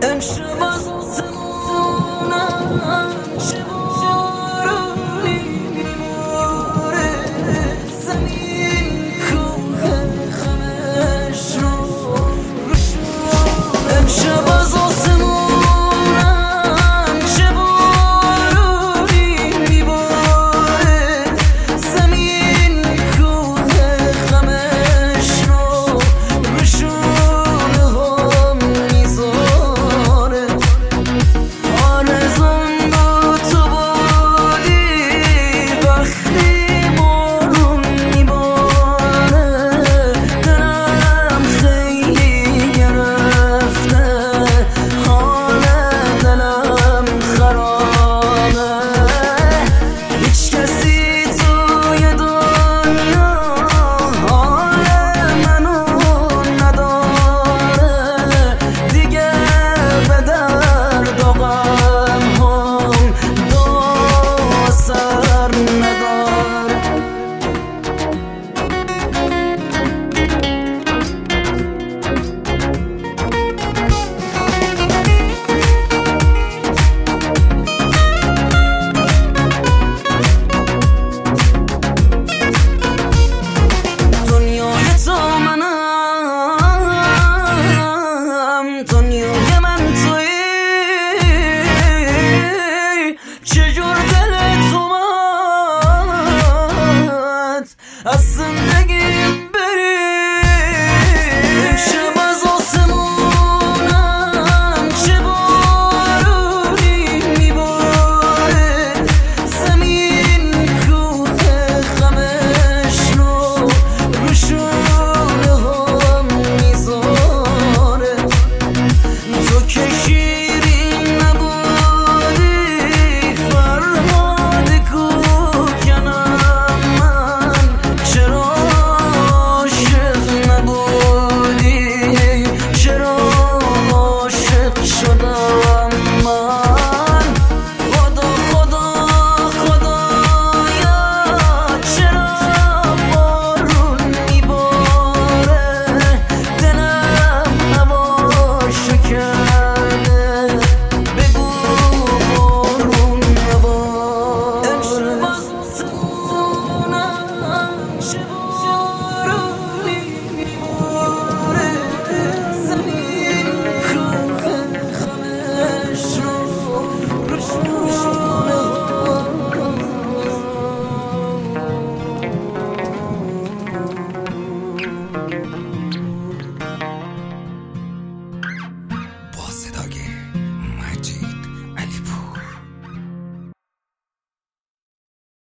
امشب از آسمونم چه بارونی میباره، زمین کوه خمش رو شد. امشب از آسمونم چه بارونی میباره، زمین کوه خمش رو شونه هم میذاره. آرزون با تو بودی وقتی بارون میباره، دلم خیلی گرفته، حال دلم خرابه. هیچ کسی توی دنیا حال منو نداره، دیگه به درد و غم هم سر نداره. دنیای تو منم، دنیای من تویی، چجور دل تو اومد از زندگیم بری. امشب از آسمونم چه بارونی میباره، زمین کوه خمش رو شونه هم میذاره. تو که شیرین نبودی فرهاد کوکنم، من چرا عاشق نبودی، چرا عاشق شدم من. خدا خدا خدایا چرا بارون میباره، دلم هواشو کرده، بگو بارون نباره. امشب از آسمونم چه بارونی میباره، زمین کوه خمش رو شونه با صدای